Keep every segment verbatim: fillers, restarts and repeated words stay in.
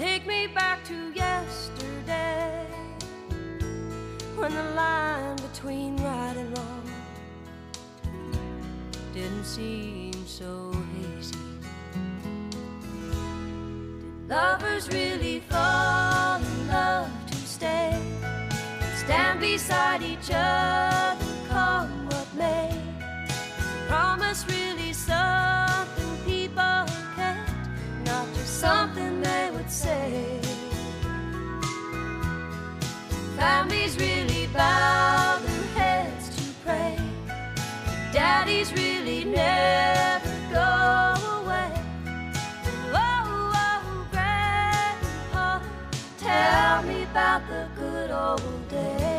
take me back to yesterday, when the line between right and wrong didn't seem so hazy. Did lovers really fall in love to stay, stand beside each other, come what may? Promise really something people can't, not just something they would say. Families really bow their heads to pray, daddies really never go away. Oh, oh, Grandpa, tell me about the good old days.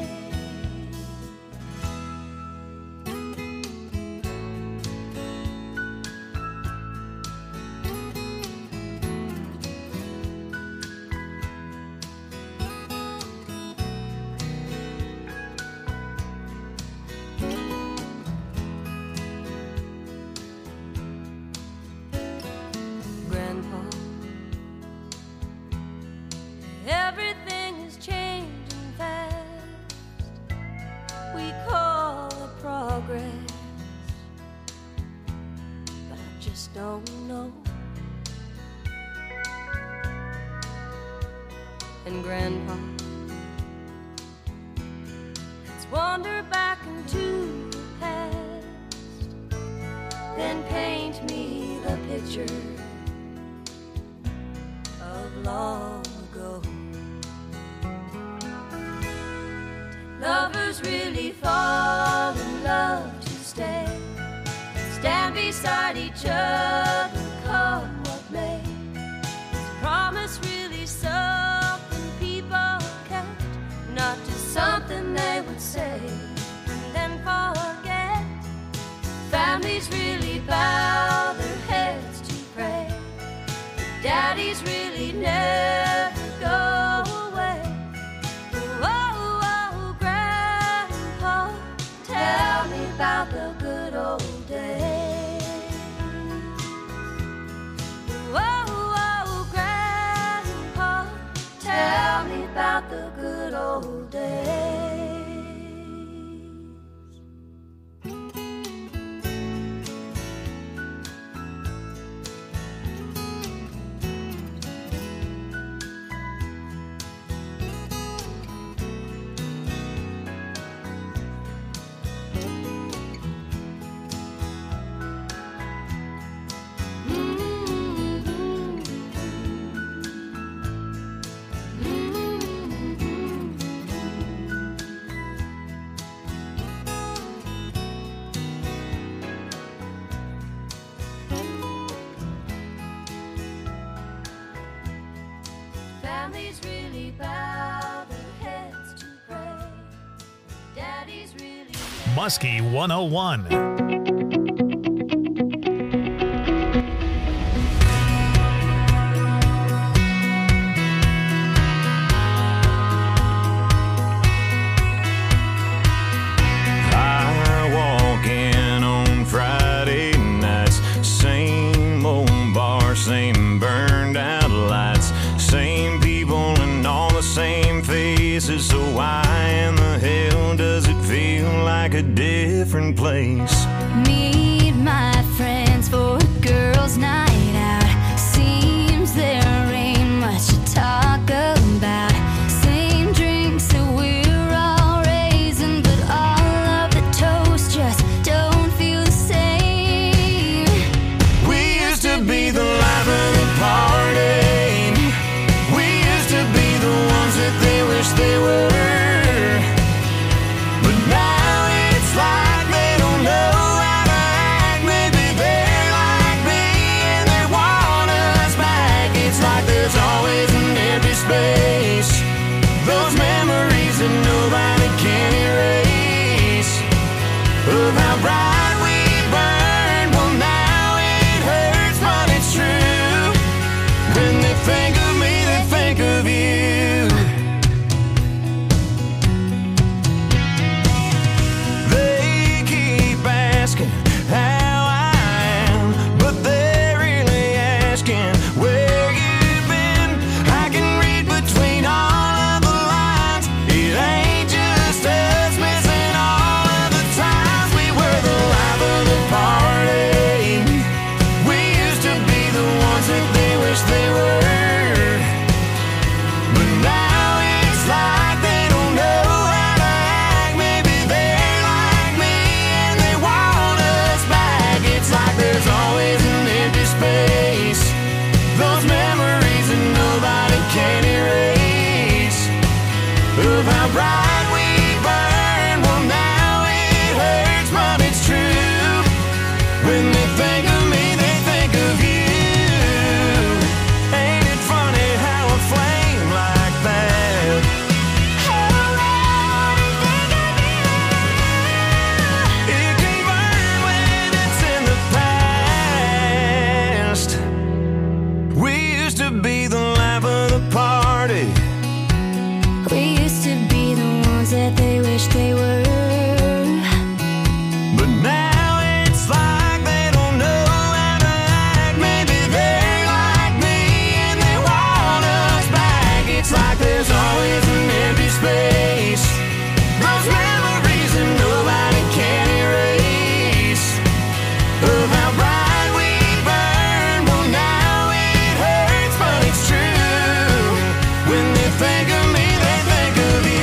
Everything is changing fast, we call it progress, but I just don't know. And Grandpa, let's wander back into the past, then paint me the picture of long ago. Lovers really fall in love to stay, stand beside each other, come what may. Is promise really something people can't, not just something they would say and then forget? Families really bow their heads to pray, daddies really never go away. Tell me about the good old days. Oh, oh, Grandpa, tell me about the good old days. Families really bow their heads to pray, daddies really... Muskie one oh one. Same burned out lights, same people and all the same faces. So why in the hell does it feel like a different place? Meet my friends for a girls' night out. Seems there ain't much to talk about. Same drinks that we're all raising, but all of the toast just don't feel the same. We used to be the life of the party. We used to be the ones that they wish they were. But now it's like they don't know how to act. Maybe they're like me and they want us back. It's like there's always an empty space, those memories that nobody can erase, of how bright we burned. Well, now it hurts, but it's true. When they think of me, they think of you. They keep asking how I am, but they're really asking where you've been. When they think of me, they think of you. Ain't it funny how a flame like that it can burn when it's in the past? We used to be the life of the party. We used to be the ones that they wish they were. But now it's like they don't know how to act. Maybe they like me and they want us back. It's like there's always an empty space. Those memories that nobody can erase. Of how bright we burn. Well, now it hurts, but it's true. When they think of me, they think of you.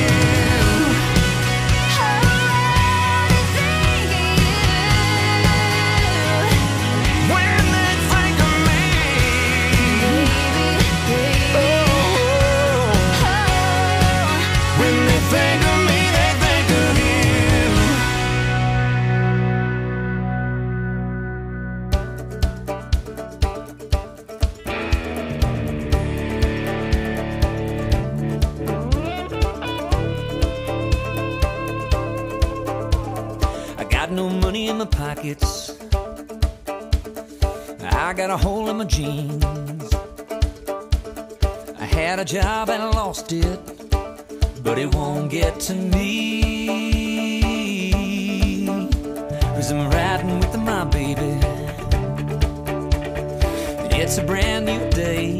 When they think of me, oh, when they think of me, they think of you. I got no money in my pockets. I got a hole in my jeans. I had a job and I lost it, but it won't get to me. 'Cause I'm riding with my baby. It's a brand new day.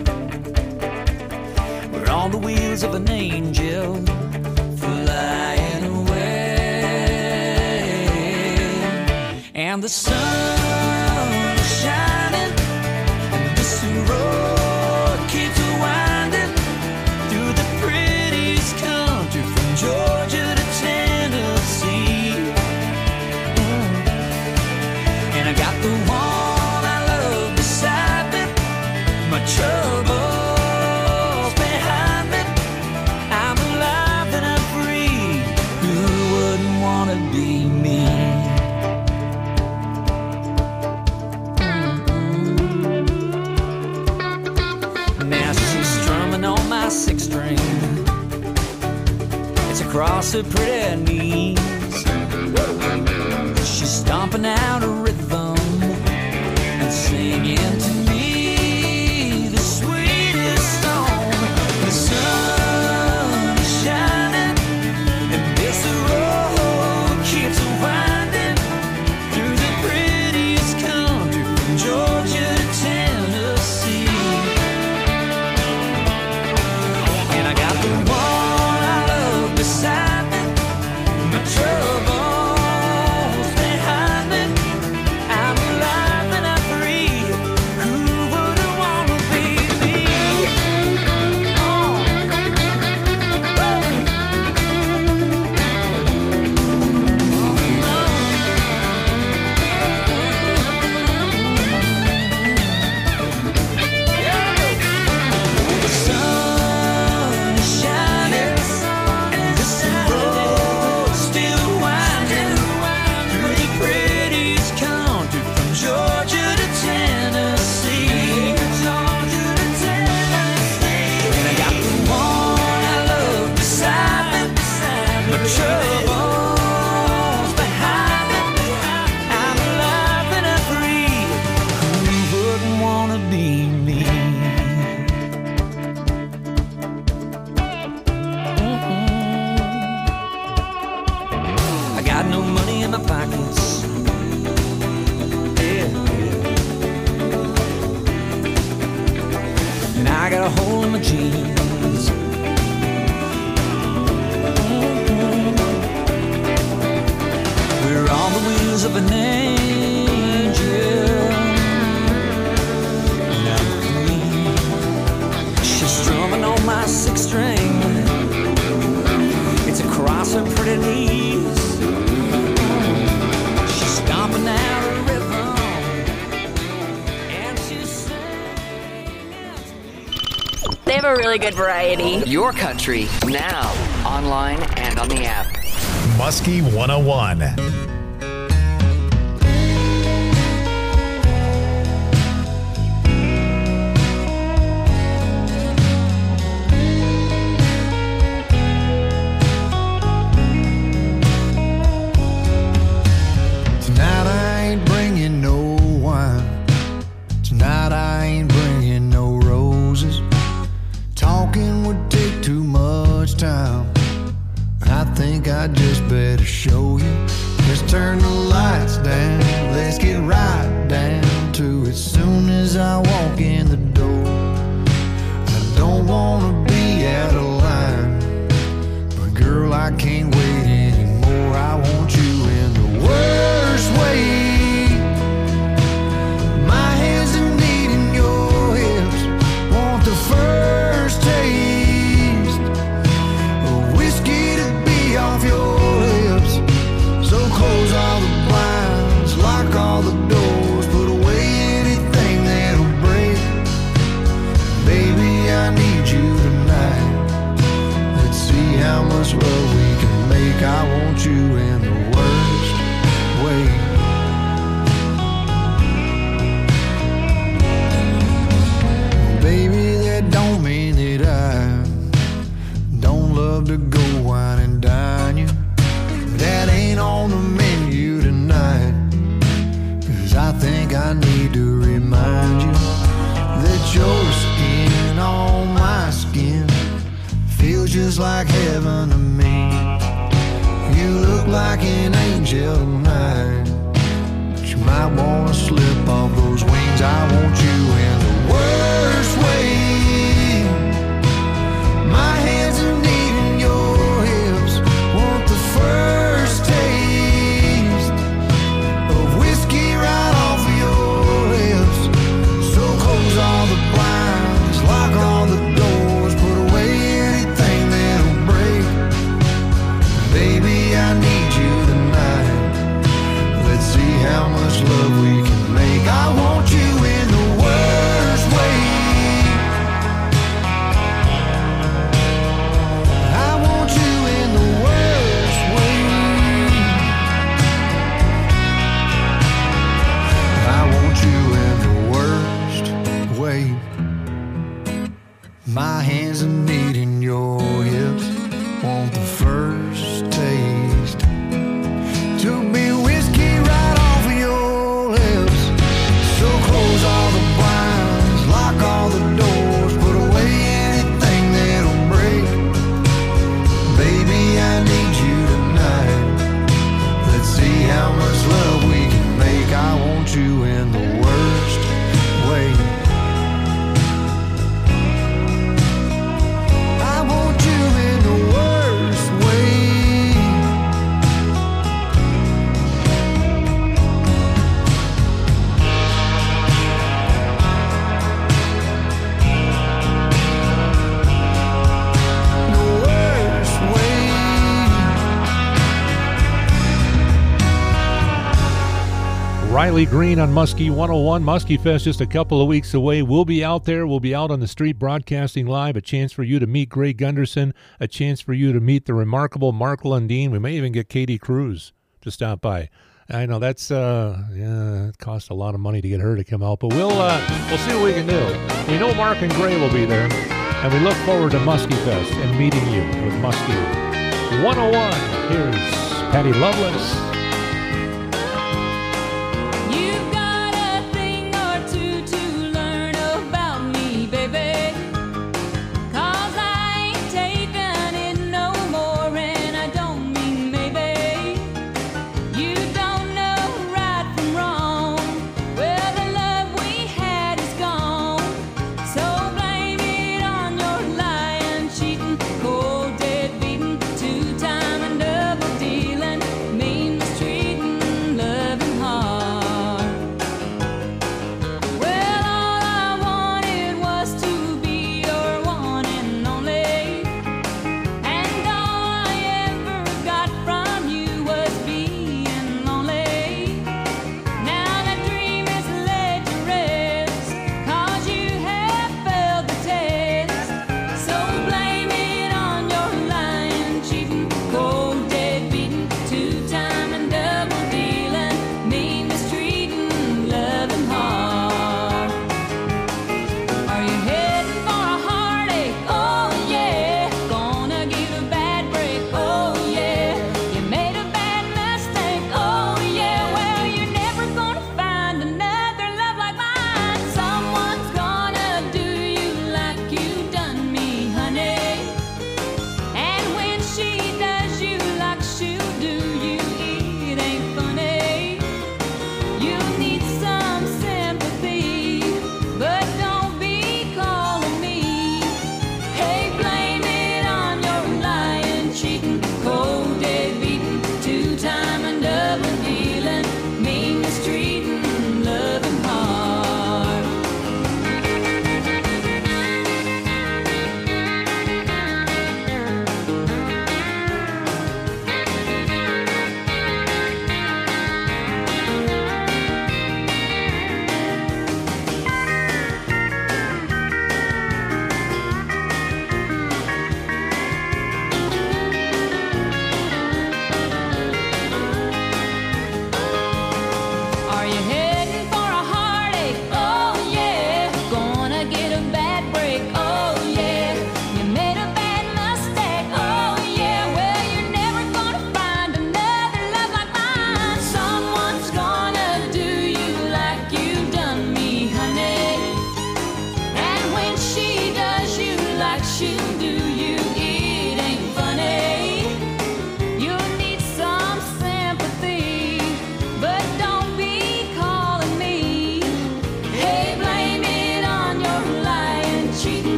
We're on the wheels of an angel flying away. And the sun is shining, and this road keeps winding through the prettiest country from Georgia to Tennessee. Mm. And I got the one I love beside me, my troubles behind me. I'm alive and I'm free. Who wouldn't want to be me? Now she's strumming on my six string. It's across her pretty knees. She's stomping out a rhythm and singing to me the sweetest song. The sun is shining, and this road keeps winding through the prettiest country from Georgia to Tennessee. And I got the one I love beside me, my troubles behind me. I'm alive and I'm free. Who wouldn't want to be me? Oh. The sun is shining, and this road's still winding through the prettiest country from Georgia to Tennessee. Georgia to Tennessee. And I got the one I love beside me, my troubles behind me. I'm alive and I'm free. Who wouldn't want to be me? I got no money in my pockets. Yeah, yeah. And I got a hole in my jeans. We're on the wheels of an angel. And I'm free. She's strumming on my six string. It's across her pretty knees. She's stomping out a rhythm, and she's singing to me. They have a really good variety. Your country, now, online and on the app. Muskie one oh one. angel tonight. But you might wanna slip off those wings. I want you in the worst way. My hands are needing your hips. Want the first taste of whiskey right off of your lips. So close all the blinds, lock all the doors, put away anything that'll break. Baby, I need you tonight. Let's see how much love we can make. I want you in the worst way. I want you in the worst way. I want you in the worst way. My hands are needing your hips. Want the first taste. Took me whiskey right off of your lips. So close all the blinds, lock all the doors, put away anything that'll break. Baby, I need you tonight. Let's see how much love we can make. I want you in the worst way. I want you in the worst way. The worst way. Riley Green on Muskie one oh one. Muskie Fest just a couple of weeks away. We'll be out there. We'll be out on the street broadcasting live. A chance for you to meet Greg Gunderson. A chance for you to meet the remarkable Mark Lundeen. We may even get Katie Cruz to stop by. I know that's uh yeah, it costs a lot of money to get her to come out, but we'll uh we'll see what we can do. We know Mark and Gray will be there, and we look forward to Muskie Fest and meeting you with Muskie one oh one. Here's Patty Loveless. You've got a thing or two to learn about me, baby. 'Cause I ain't taking it no more, and I don't mean maybe. You don't know right from wrong. Well, the love we had is gone. So blame it on your lying, cheating, cold, dead beating, two-time and double dealing, mean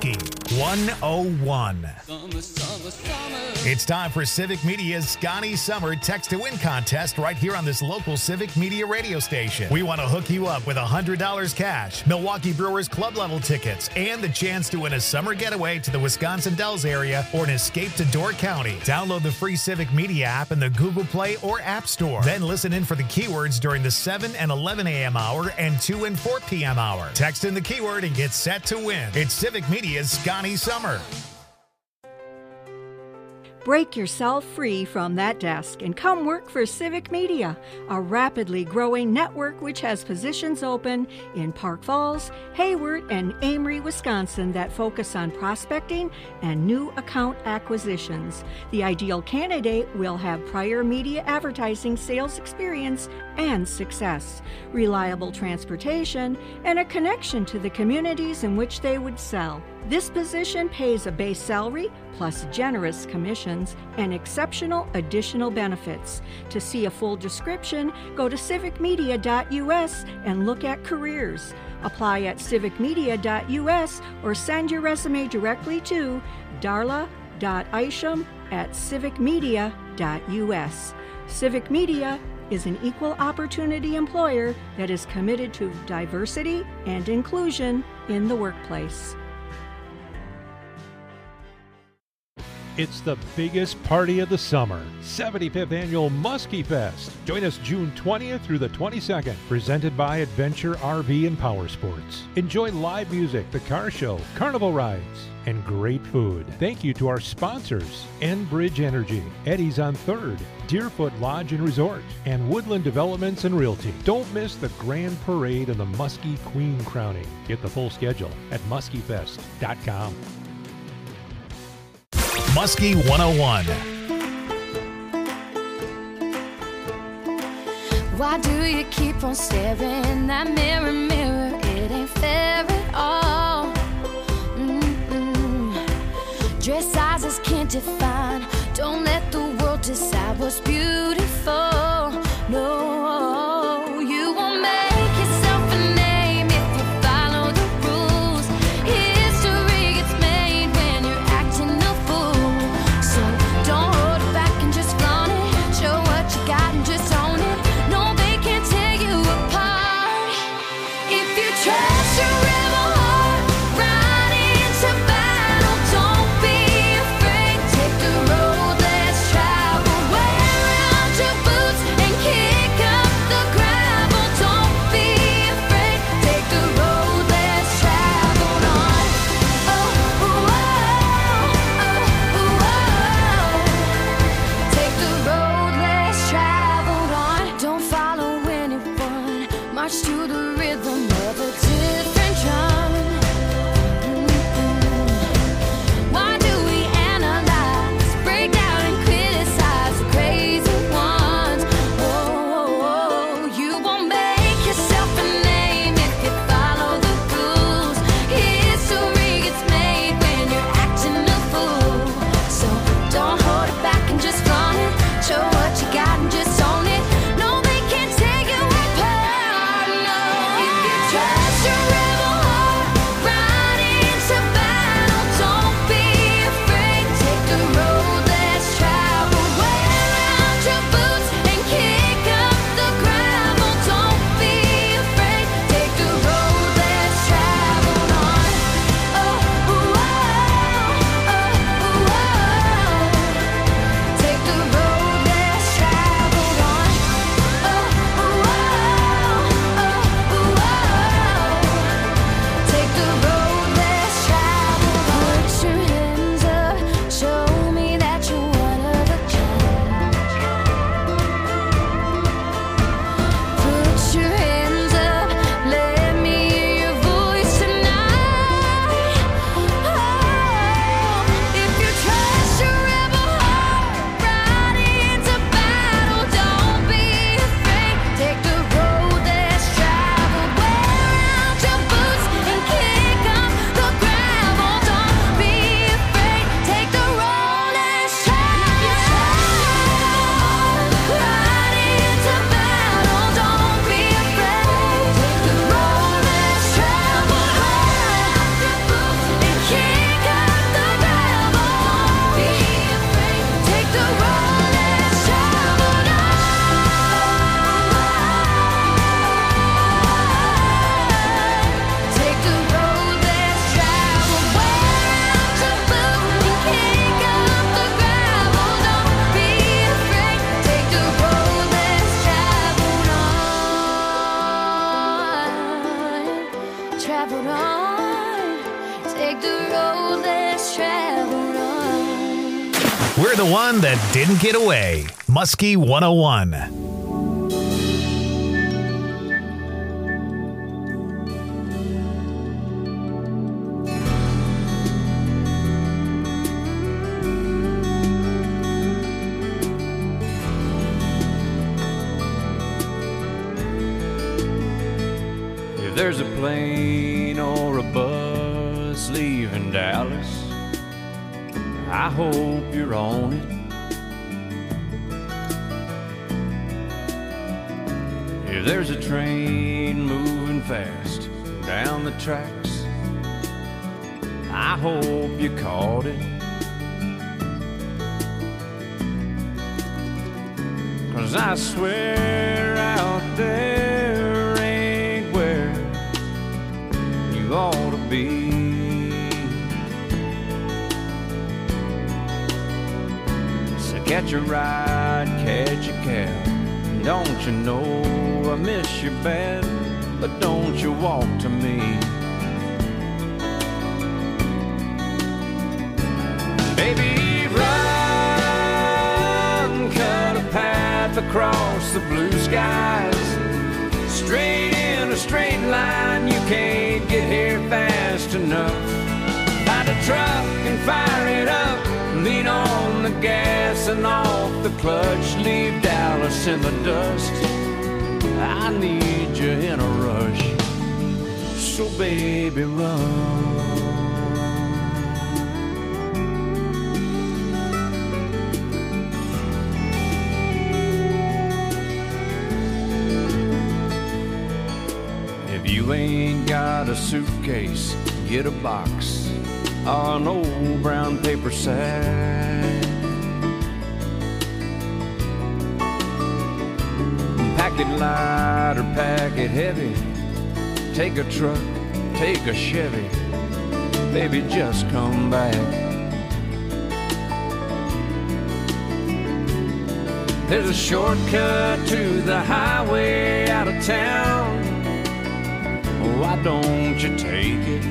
Muskie one oh one. It's time for Civic Media's Scotty Summer Text to Win contest right here on this local Civic Media radio station. We want to hook you up with one hundred dollars cash, Milwaukee Brewers club level tickets, and the chance to win a summer getaway to the Wisconsin Dells area or an escape to Door County. Download the free Civic Media app in the Google Play or App Store. Then listen in for the keywords during the seven and eleven a.m. hour and two and four p.m. hour. Text in the keyword and get set to win. It's Civic Media's Scotty Summer. Break yourself free from that desk and come work for Civic Media, a rapidly growing network which has positions open in Park Falls, Hayward, and Amory, Wisconsin that focus on prospecting and new account acquisitions. The ideal candidate will have prior media advertising sales experience and success, reliable transportation, and a connection to the communities in which they would sell. This position pays a base salary plus generous commissions and exceptional additional benefits. To see a full description, go to civic media dot u s and look at careers. Apply at civic media dot u s or send your resume directly to darla dot isham at civic media dot u s. Civic Media is an equal opportunity employer that is committed to diversity and inclusion in the workplace. It's the biggest party of the summer, seventy-fifth Annual Muskie Fest. Join us June twentieth through the twenty-second, presented by Adventure R V and Power Sports. Enjoy live music, the car show, carnival rides, and great food. Thank you to our sponsors, Enbridge Energy, Eddie's on third, Deerfoot Lodge and Resort, and Woodland Developments and Realty. Don't miss the grand parade and the Muskie Queen crowning. Get the full schedule at muskie fest dot com. Muskie one oh one. Why do you keep on staring that mirror, mirror? It ain't fair at all. Mm-mm. Dress sizes can't define. Don't let the world decide what's beautiful. No, you won't make yourself a name if you follow the rules. History gets made when you're acting a fool. So don't hold it back and just flaunt it. Show what you got and just own it. No, they can't tear you apart. If you trust your rebel heart, ride into battle. Don't be afraid. Take the road less traveled. Wear out your boots. road less traveled on. We're the one that didn't get away. Muskie one oh one. If there's a plane or a bus leaving Dallas, I hope you're on it. If there's a train moving fast down the tracks, I hope you caught it. 'Cause I swear out there ain't where you ought to be. So catch a ride, catch a cab. Don't you know I miss you bad, but don't you walk to me. Baby, run, cut a path across the blue skies. Straight in a straight line, you can't get here fast enough. Find a truck and fire it up. Lean on the gas and off the clutch. Leave Dallas in the dust. I need you in a rush. So baby, run. If you ain't got a suitcase, get a box or an old brown paper sack. Pack it light or pack it heavy. Take a truck, take a Chevy. Baby, just come back. There's a shortcut to the highway out of town. Why don't you take it?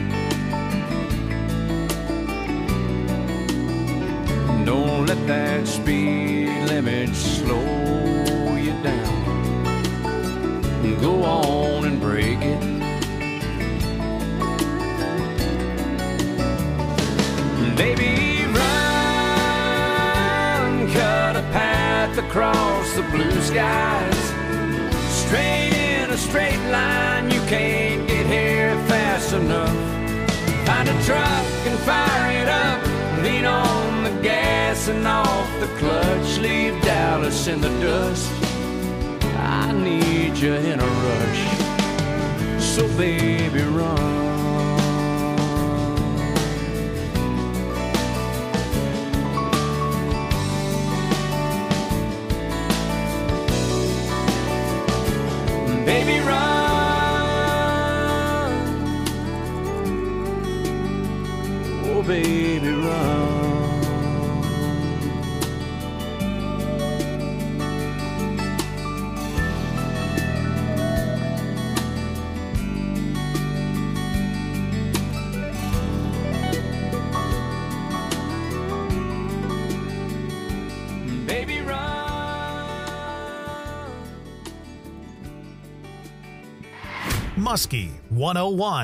Don't let that speed limit slow you down. Go on and break it. Baby, run, cut a path across the blue skies. Straight in a straight line, you can't get here fast enough. Find a truck and fire it up. Lean on the gas and off the clutch. Leave Dallas in the dust. I need you in a rush. So baby, run. Baby, run. Oh, baby, run. Baby, run. Muskie one oh one.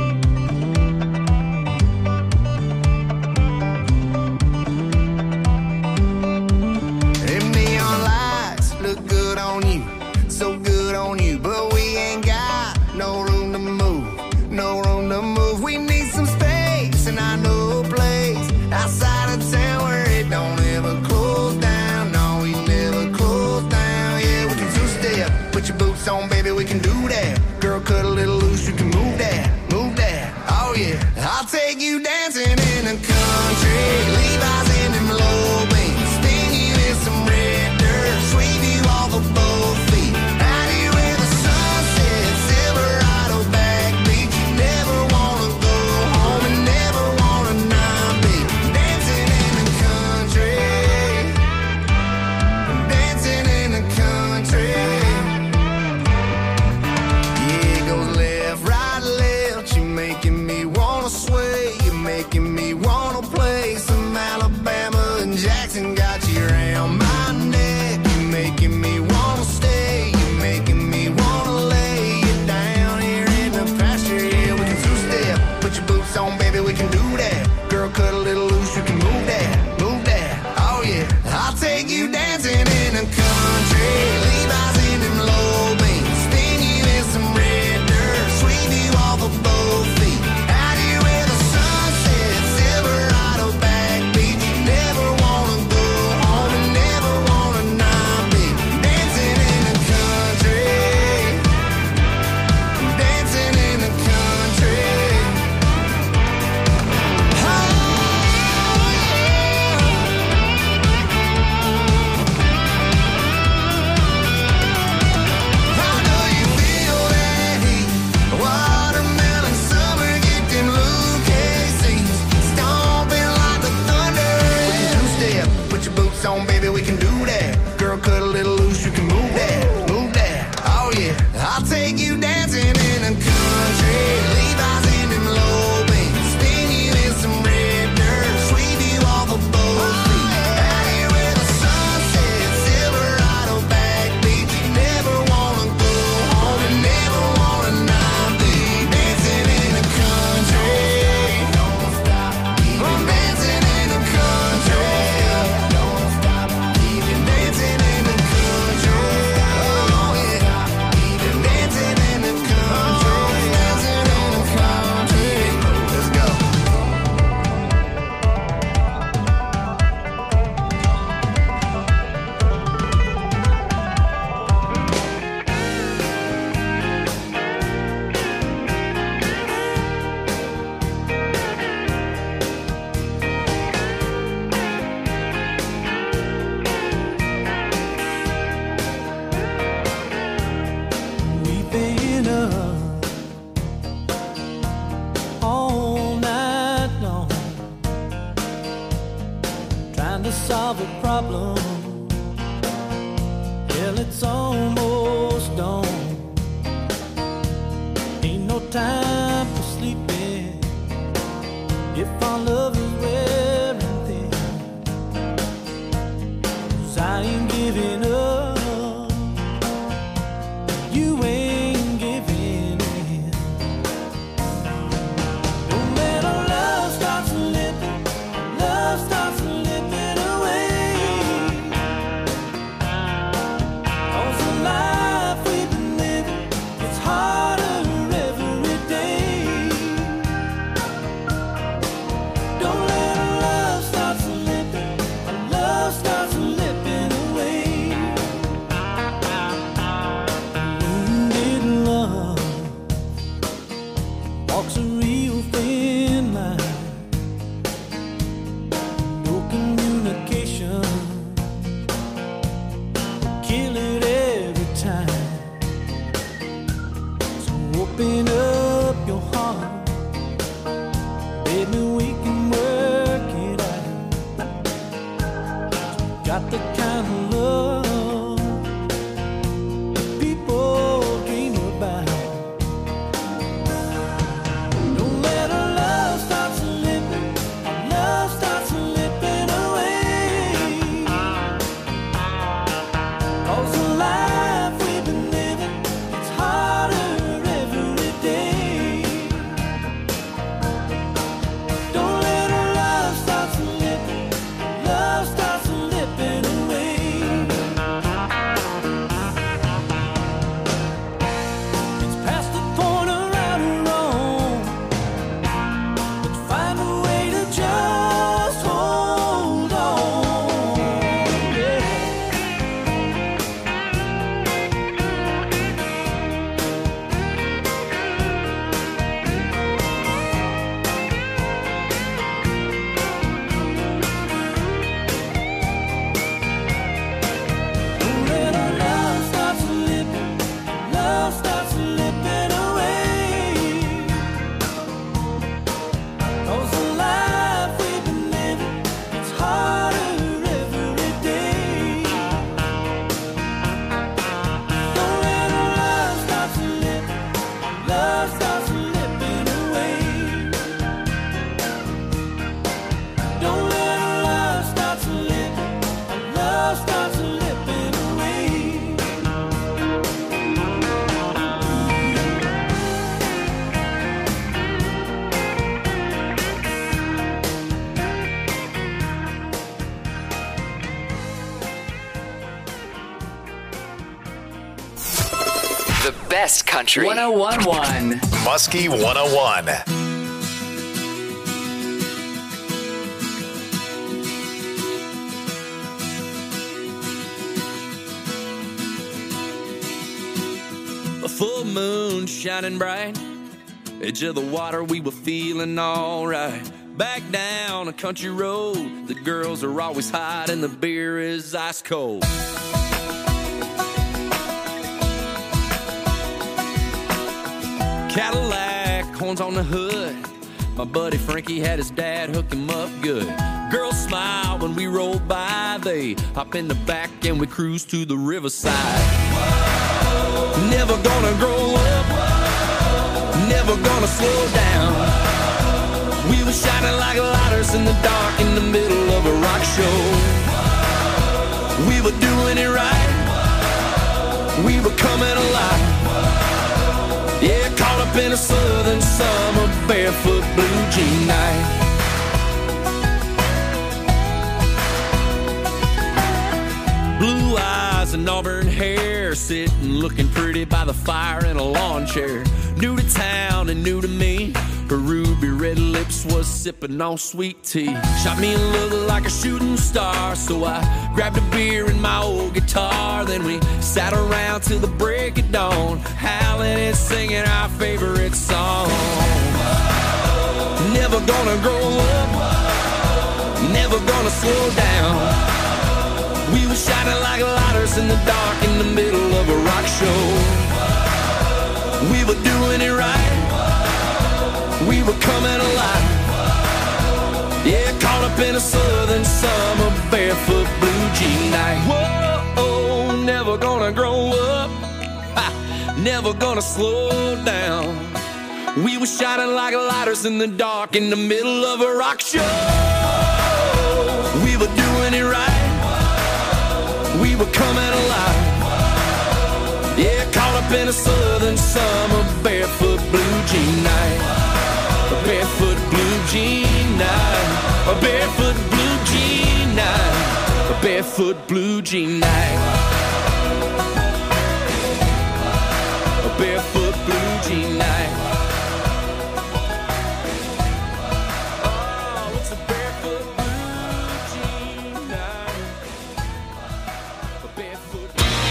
Them neon lights look good on you, so good on you, but we ain't got no room to move, no room to move. We need some space, and I know a place outside of town where it don't ever close down. No, we never close down. Yeah, we can two-step, put your boots on, baby, we can do that. Girl, cut a little loose, you can move that, move that. solve a problem. Hell, it's almost dawn. Ain't no time for sleeping if our love is wearing thin. 'Cause I ain't giving up, you ain't giving in. Don't let our love start slipping, love starts slipping away. 'Cause the life we've been living, it's harder every day. Don't let our love start slipping, our love starts slipping away. Wounded love walks a real thin line. No communication will kill it every time. So open up your heart, baby, we can work it out. Got the kind of love people dream about. Don't let our love start slipping, our love starts slipping away. 'Cause the life we've been living, it's harder every day. Don't let our love start slipping, love starts slipping away. It's past the point of right or wrong. Let's find a way to just hold on. Yeah. Don't let our love start slipping, love starts slipping away. 'Cause the life we've been living, it's harder every day. Don't let our love start slipping, love starts slipping away. Don't let our love start slipping, love starts slipping away. The best country. one oh one point one. Muskie one oh one. A full moon shining bright, edge of the water, we were feeling alright. Back down a country road, the girls are always hot and the beer is ice cold. Cadillac, horns on the hood, my buddy Frankie had his dad hook him up good. Girls smile when we roll by, they hop in the back and we cruise to the riverside. Never gonna grow up, never gonna slow down. We were shining like lighters in the dark in the middle of a rock show. We were doing it right, we were coming alive. Yeah, caught up in a southern summer, barefoot blue jean night. Blue eyes and auburn hair, sitting looking pretty by the fire in a lawn chair. New to town and new to me, her ruby red lips was sipping on sweet tea. Shot me a look like a shooting star, so I grabbed a beer and my old guitar. Then we sat around till the break of dawn, howling and singing our favorite song. Never gonna grow up, never gonna slow down. We were shining like lighters in the dark in the middle of a rock show. We were doing it right, we were coming alive. Yeah, caught up in a southern summer, barefoot blue jean night. Whoa, never gonna grow up, ha, never gonna slow down. We were shining like lighters in the dark in the middle of a rock show. We were doing it right, we were coming alive. Yeah, caught up in a southern summer, barefoot blue jean night. A barefoot blue jean night. A barefoot blue jean night. A barefoot blue jean night. A barefoot blue jean night. Oh, it's a barefoot blue jean night. A barefoot.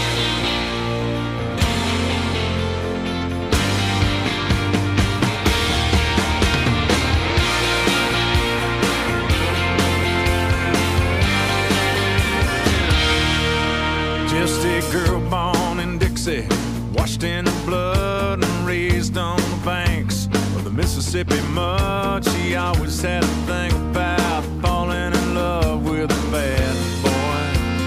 Just a girl born in Dixie, washed in the blood and raised on the banks of the Mississippi mud. She always had a thing about falling in love with a bad boy.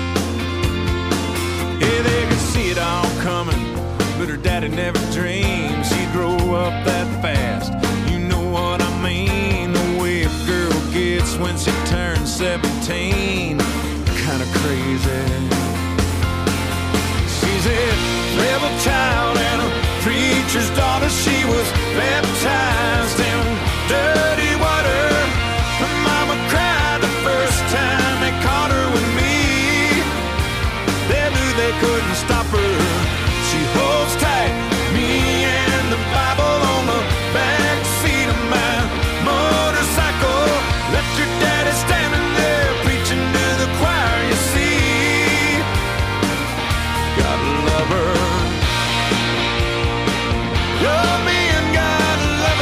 Yeah, they could see it all coming, but her daddy never dreamed she'd grow up that fast. You know what I mean, the way a girl gets when she turns seventeen. Kinda crazy. She's a rebel child and a preacher's daughter. She was baptized in dirty water. Her mama cried the first time they caught her with me. They knew they couldn't stop her. She holds tight, me and the Bible on the back seat of my motorcycle. Left your daddy standing there preaching to the choir, you see. Gotta love her. Love me and God love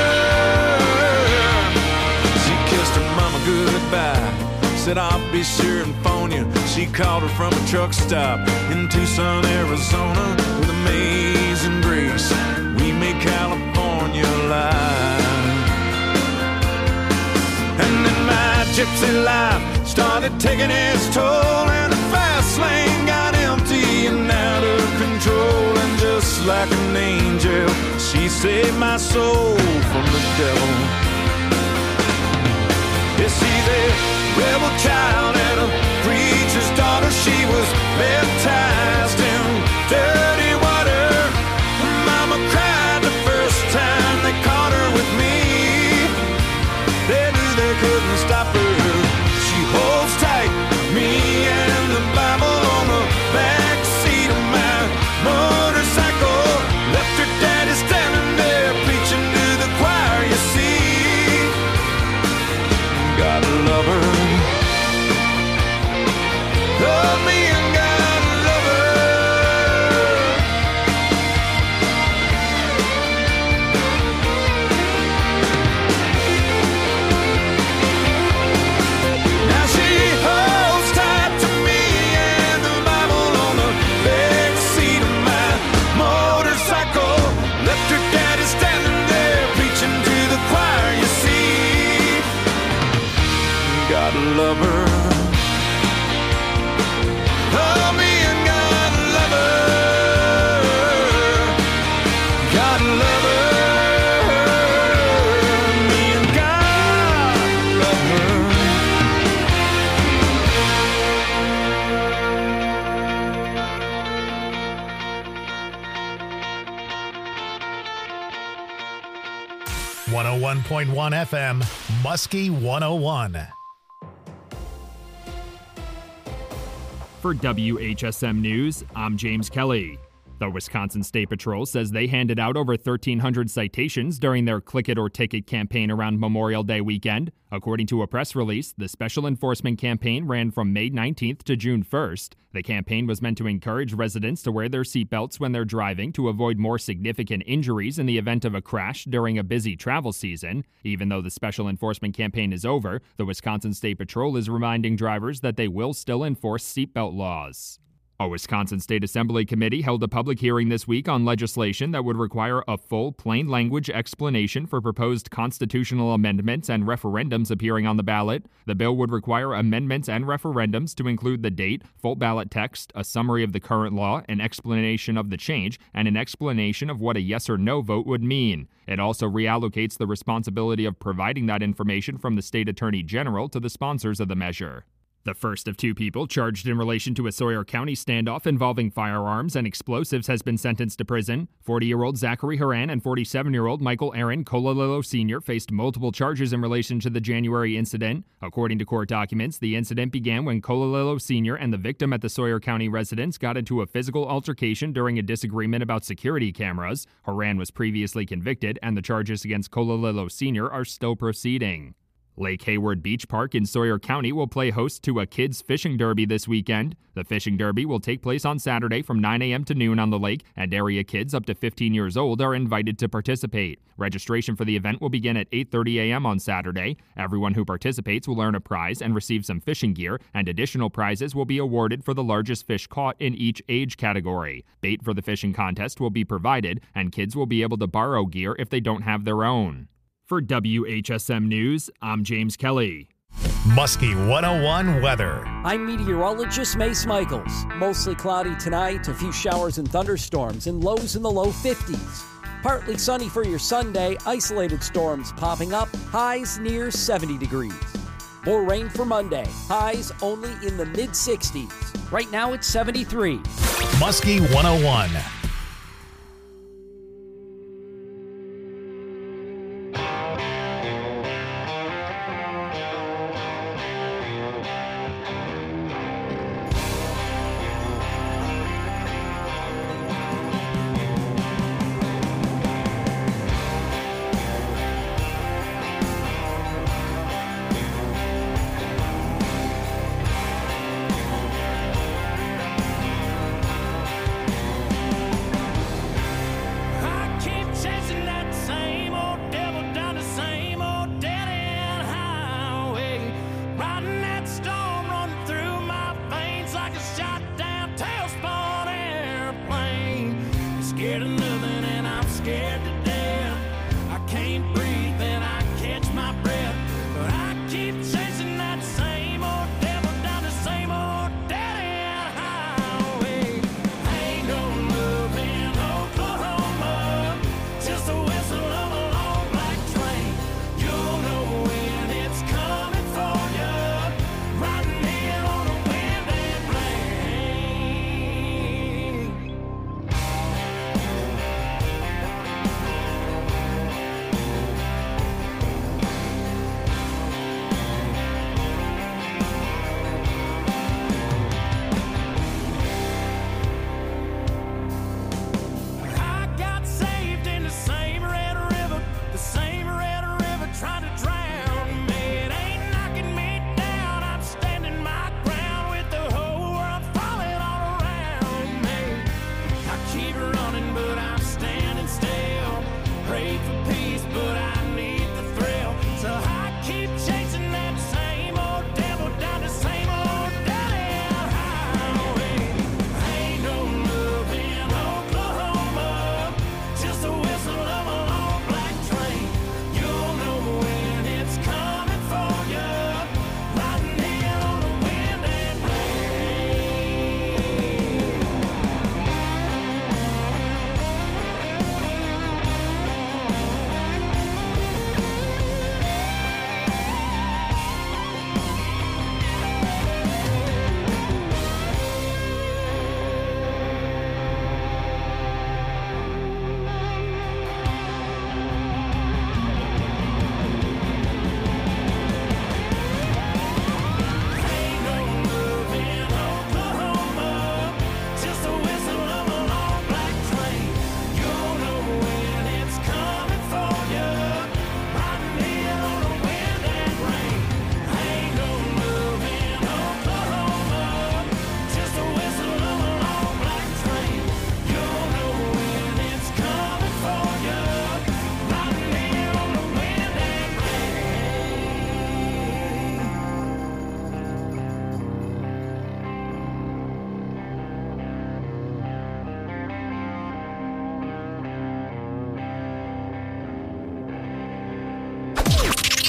her. She kissed her mama goodbye, said I'll be sure and phone you. She called her from a truck stop in Tucson, Arizona. With amazing grace, we made California alive. And then my gypsy life started taking its toll, and the fast lane got empty and out of control. And just like an angel, she saved my soul from the devil. Yes, she's a rebel child and a preacher's daughter. She was baptized in dirty water. Her mama cried the first time they caught her with me. They knew they couldn't stop her. She holds tight, me and the Bible on the back seat of my motorcycle. Left her daddy standing there preaching to the choir, you see. Gotta love her. Love me and gotta love her. Now she holds tight to me and the Bible on the back seat of my motorcycle. Left her daddy standing there preaching to the choir, you see. Gotta love her. Love me and gotta love her. Gotta love her. Me and God love her. one oh one point one F M, Muskie one oh one. For W H S M News, I'm James Kelly. The Wisconsin State Patrol says they handed out over thirteen hundred citations during their Click It or Ticket campaign around Memorial Day weekend. According to a press release, the special enforcement campaign ran from May nineteenth to June first. The campaign was meant to encourage residents to wear their seatbelts when they're driving to avoid more significant injuries in the event of a crash during a busy travel season. Even though the special enforcement campaign is over, the Wisconsin State Patrol is reminding drivers that they will still enforce seatbelt laws. A Wisconsin State Assembly committee held a public hearing this week on legislation that would require a full, plain language explanation for proposed constitutional amendments and referendums appearing on the ballot. The bill would require amendments and referendums to include the date, full ballot text, a summary of the current law, an explanation of the change, and an explanation of what a yes or no vote would mean. It also reallocates the responsibility of providing that information from the state attorney general to the sponsors of the measure. The first of two people charged in relation to a Sawyer County standoff involving firearms and explosives has been sentenced to prison. forty-year-old Zachary Haran and forty-seven-year-old Michael Aaron Cololillo Senior faced multiple charges in relation to the January incident. According to court documents, the incident began when Cololillo Senior and the victim at the Sawyer County residence got into a physical altercation during a disagreement about security cameras. Haran was previously convicted, and the charges against Cololillo Senior are still proceeding. Lake Hayward Beach Park in Sawyer County will play host to a kids' fishing derby this weekend. The fishing derby will take place on Saturday from nine a.m. to noon on the lake, and area kids up to fifteen years old are invited to participate. Registration for the event will begin at eight thirty a.m. on Saturday. Everyone who participates will earn a prize and receive some fishing gear, and additional prizes will be awarded for the largest fish caught in each age category. Bait for the fishing contest will be provided, and kids will be able to borrow gear if they don't have their own. For W H S M News, I'm James Kelly. Muskie one oh one weather. I'm meteorologist Mace Michaels. Mostly cloudy tonight, a few showers and thunderstorms, and lows in the low fifties. Partly sunny for your Sunday, isolated storms popping up, highs near seventy degrees. More rain for Monday, highs only in the mid sixties. Right now it's seventy-three. Muskie one oh one.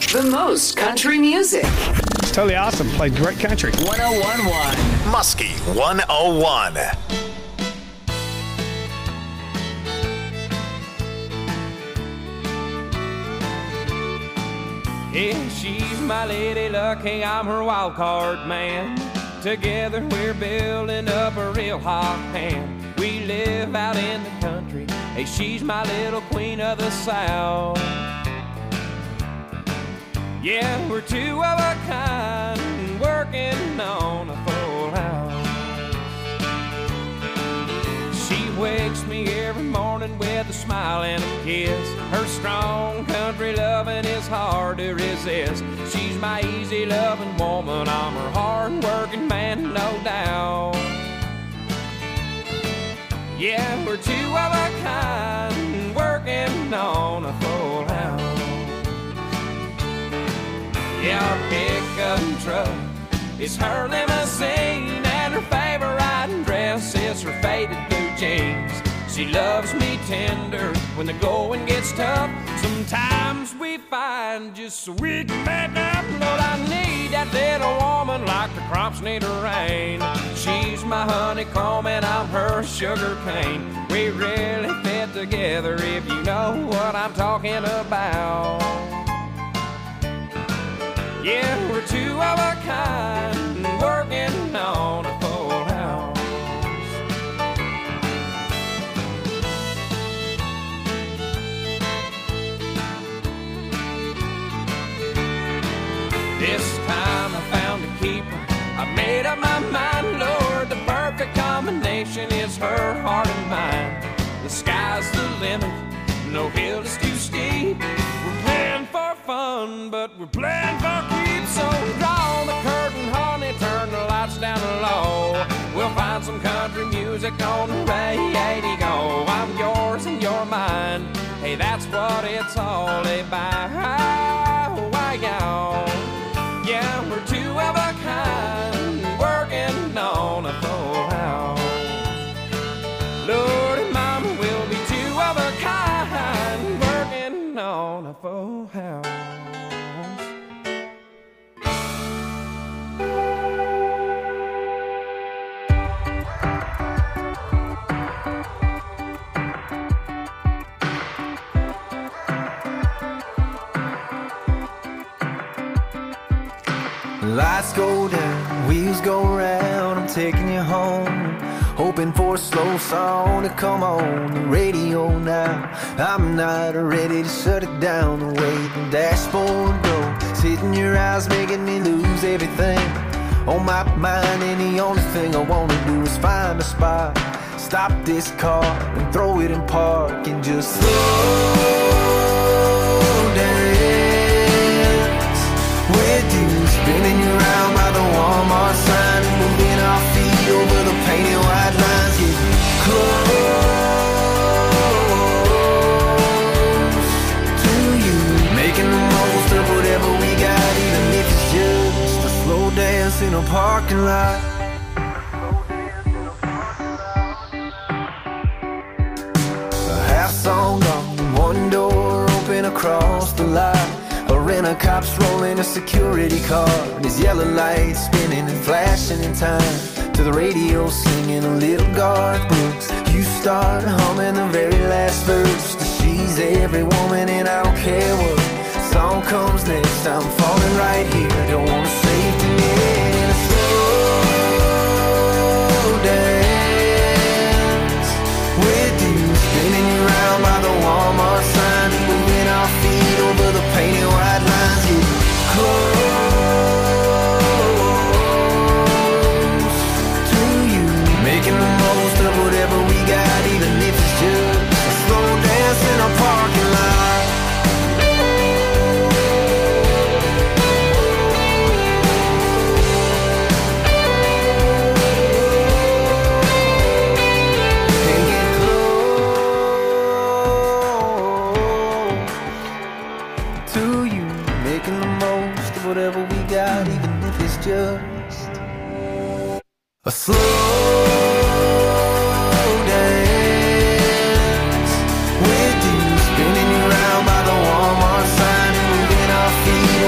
The most country music. It's totally awesome. Played great country. one oh one point one. Muskie one oh one. Yeah, she's my lady luck, hey, I'm her wild card man. Together we're building up a real hot hand. We live out in the country, hey, she's my little queen of the South. Yeah, we're two of a kind, working on a full house. She wakes me every morning with a smile and a kiss. Her strong country loving is hard to resist. She's my easy loving woman, I'm her hard working man, no doubt. Yeah, we're two of a kind, working on a full house. Yeah, our pickup truck is her limousine, and her favorite dress is her faded blue jeans. She loves me tender when the going gets tough. Sometimes we find just so we can make up. Lord, I need that little woman like the crops need a rain. She's my honeycomb and I'm her sugar cane. We really fit together if you know what I'm talking about. Yeah, we're two of a kind, working on a full house. This time I found a keeper, I made up my mind, Lord, the perfect combination is her heart and mine. The sky's the limit, no hill is too steep. We're playing for fun, but we're playing for keeps. So draw the curtain, honey, turn the lights down low. We'll find some country music on the radio. I'm yours and you're mine, hey, that's what it's all about. Why, y'all? Yeah, we're two of a kind, working on a full house. Lord and Mama, we'll be two of a kind, working on a full house. Lights go down, wheels go round, I'm taking you home. Hoping for a slow song to come on the radio now. I'm not ready to shut it down. The way the dashboard goes, hitting your eyes, making me lose everything on my mind. And the only thing I wanna do is find a spot, stop this car and throw it in park and just slow dance with you, spinning you around by the Walmart sign and moving our feet over the painted white lines. Get close to you, making the most of whatever we got, even if it's just a slow dance in a parking lot. A half song gone, one door open across the lot. A rent-a-cop's rolling a security car, and his yellow lights spinning and flashing in time to the radio singing a little Garth Brooks. You start humming the very last verse to She's Every Woman and I Don't Care What song comes next. I'm falling right here, don't wanna save the end. A slow dance with you, spinning you around by the Walmart sign and moving our feet over the painted white lines. Get close to you, making the most of whatever we got, even if it's just a slow dance in a parking lot. And get close to you, making the most of whatever we got, even if it's just a slow dance with you, spinning you around by the Walmart sign and moving our feet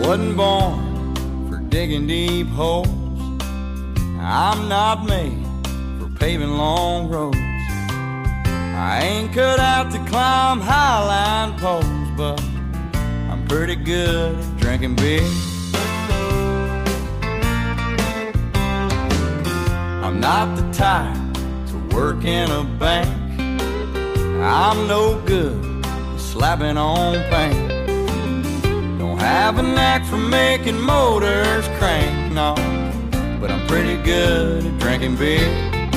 wasn't born for digging deep holes. I'm not made for paving long roads. I ain't cut out to climb highline poles, but I'm pretty good at drinking beer. I'm not the type to work in a bank. I'm no good at slapping on paint. Don't have a knack for making motors crank, no, but I'm pretty good at drinking beer.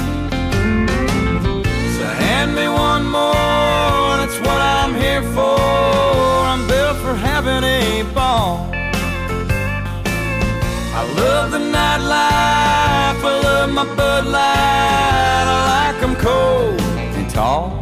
So hand me one more, that's what I'm here for. I'm built for having a ball. I love the nightlife, I love my Bud Light. I like them cold and tall.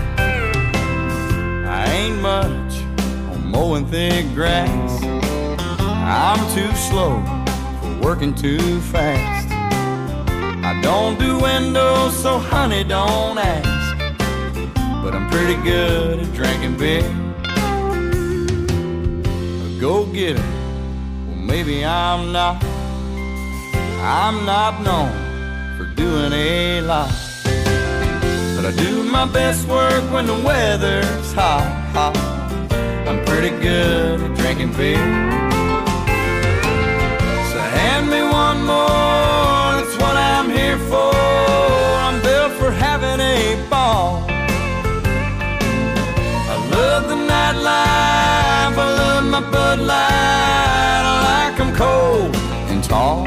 I ain't much on mowing thick grass. I'm too slow for working too fast. I don't do windows, so honey, don't ask. But I'm pretty good at drinking beer. A go-getter, well maybe I'm not. I'm not known for doing a lot, but I do my best work when the weather's hot, hot. I'm pretty good at drinking beer. So hand me one more, that's what I'm here for. I'm built for having a ball. I love the nightlife, I love my Bud Light. I like them cold and tall.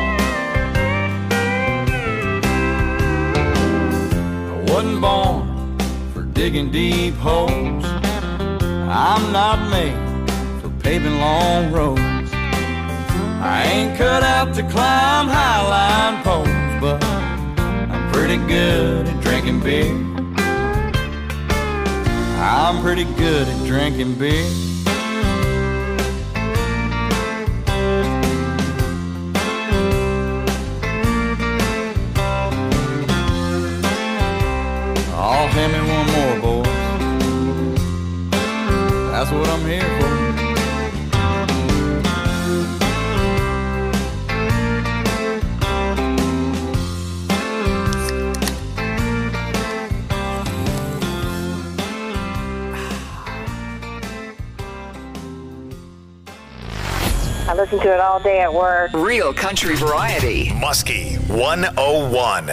I wasn't born for digging deep holes. I'm not made for paving long roads. I ain't cut out to climb highline poles, but I'm pretty good at drinking beer. I'm pretty good at drinking beer. Oh, hand me one more, boys. That's what I'm here for. I listen to it all day at work. Real country variety. Muskie one oh one.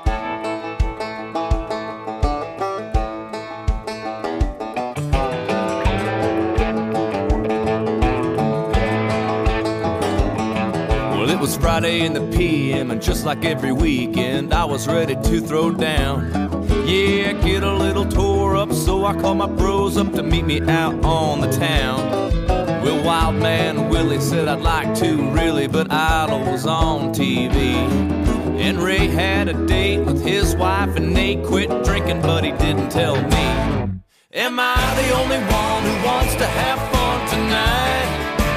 Well, it was Friday in the P M, and just like every weekend, I was ready to throw down. Yeah, get a little tore up, so I called my bros up to meet me out on the town. Well, Wild Man Willie said I'd like to, really, but Idol was on T V. And Ray had a date with his wife, and Nate quit drinking, but he didn't tell me. Am I the only one who wants to have fun tonight?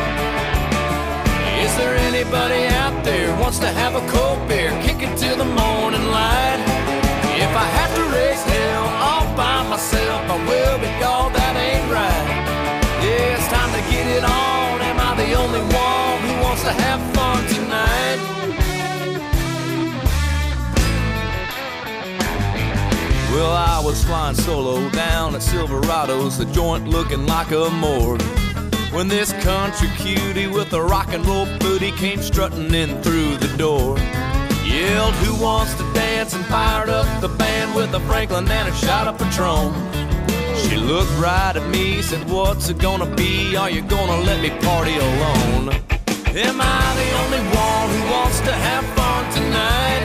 Is there anybody out there who wants to have a cold beer, kick it till the morning light? If I have to raise hell all by myself, I will, but y'all, that ain't right. Yeah, it's time to get it on. Am I the only one who wants to have fun tonight? Well, I was flying solo down at Silverado's, the joint looking like a morgue, when this country cutie with a rock and roll booty came strutting in through the door. Yelled, who wants to dance, and fired up the band with a Franklin and a shot of Patron. She looked right at me, said, what's it gonna be? Are you gonna let me party alone? Am I the only one who wants to have fun tonight?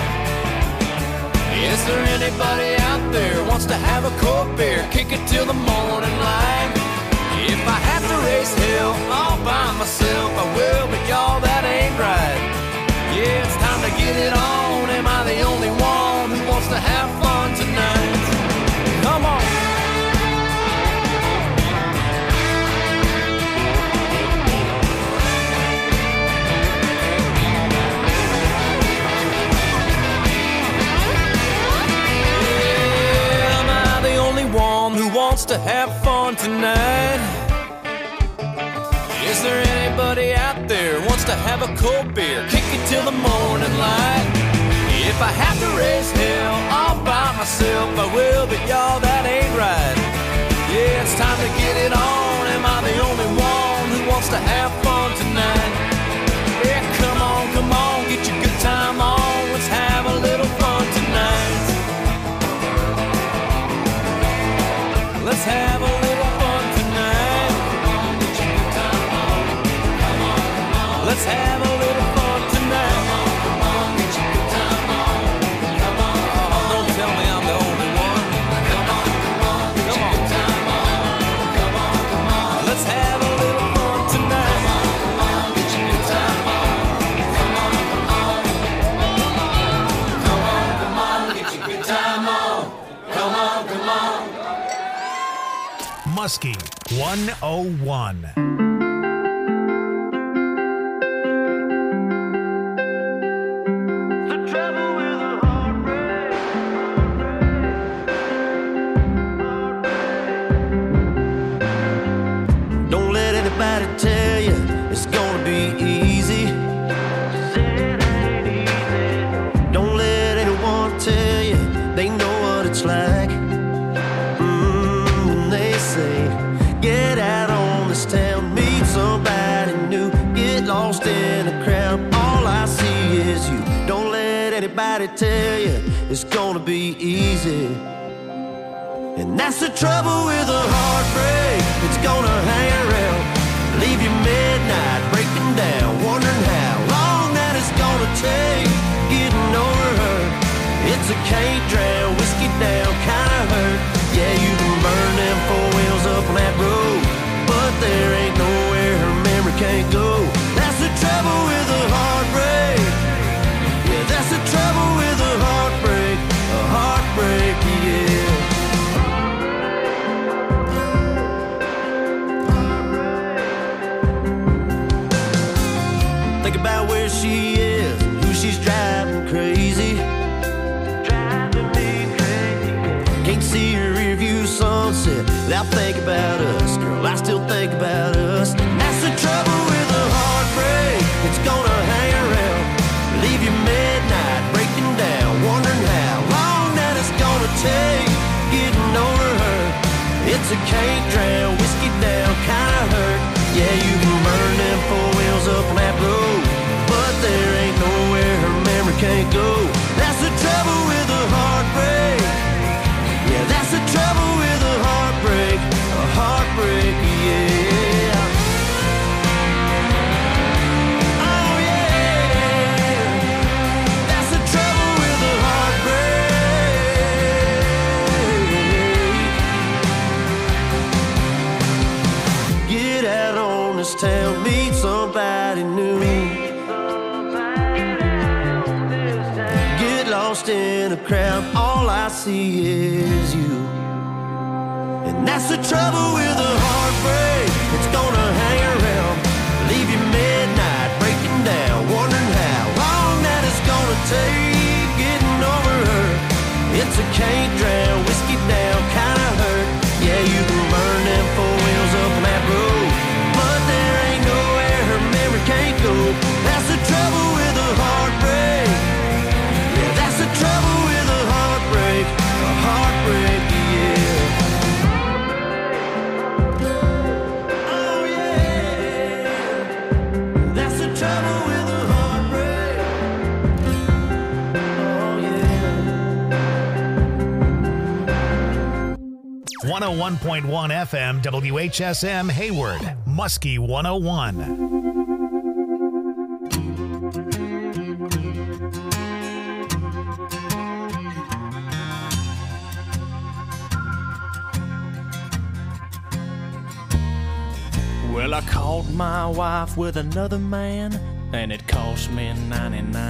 Is there anybody out there who wants to have a cold beer, kick it till the morning light? If I have to raise hell all by myself, I will, but y'all, that ain't right. Yeah, it's time to get it on. Am I the only one who wants to have fun tonight? Come on. Who wants to have fun tonight? Is there anybody out there wants to have a cold beer, kick it till the morning light. If I have to raise hell all by myself, I will, but y'all, that ain't right. Yeah, it's time to get it on. Am I the only one who wants to have fun tonight? Yeah, come on, come on, get your good time on. Let's have a little fun tonight. Let's have a little fun tonight. Let's have a little fun tonight. Oh, don't tell me I'm the only one. Come on, let's have a little fun tonight. Come on, come on, get your good time on. Come on, come on. Muskie one oh one. Don't let anybody tell you it's gonna be easy. Don't let anyone tell you they know what it's like. Mm, when they say, get out on this town, meet somebody new, get lost in the crowd, all I see is you. Don't let anybody tell you it's gonna be easy. And that's the trouble with a heartbreak. It's gonna hang around, leave you midnight, breaking down, wondering how long that it's gonna take getting over her. It's a can't drown, whiskey down kind of hurt. Yeah, you can burn them four wheels up on that road, but there ain't nowhere her memory can't go. That's the trouble with a heartbreak. Yeah, that's the trouble with a heartbreak. A heartbreak, yeah. Think about where she is, who she's driving crazy. Driving me crazy. Can't see her rear view sunset without thinking about us. Girl, I still think about us. That's the trouble with a heartbreak. It's gonna hang around, leave you midnight, breaking down, wondering how long that it's gonna take getting over her. It's a can't drown, whiskey down kind of hurt. Yeah, you can burn them four wheels up on that road, but there ain't nowhere her memory can't go. That's the trouble with a heartbreak. Yeah, that's the trouble with a heartbreak. A heartbreak, yeah. Oh yeah, that's the trouble with a heartbreak. Get out on this town, meet somebody new. Get lost in a crowd, all I see is you. And that's the trouble with a heartbreak. It's gonna hang around, leave you midnight, breaking down, wondering how long that it's gonna take getting over her. It's a can't drown, whiskey down kind of hurt. Yeah, you can burn them four wheels up on that road, but there ain't nowhere her memory can't go. That's the trouble with a heartbreak. Yeah, that's the trouble with a heartbreak. A heartbreak, yeah. Oh yeah, that's the trouble with a heartbreak. Oh yeah. one oh one point one F M W H S M Hayward, Muskie one oh one. Well, I caught my wife with another man, and it cost me ninety-nine.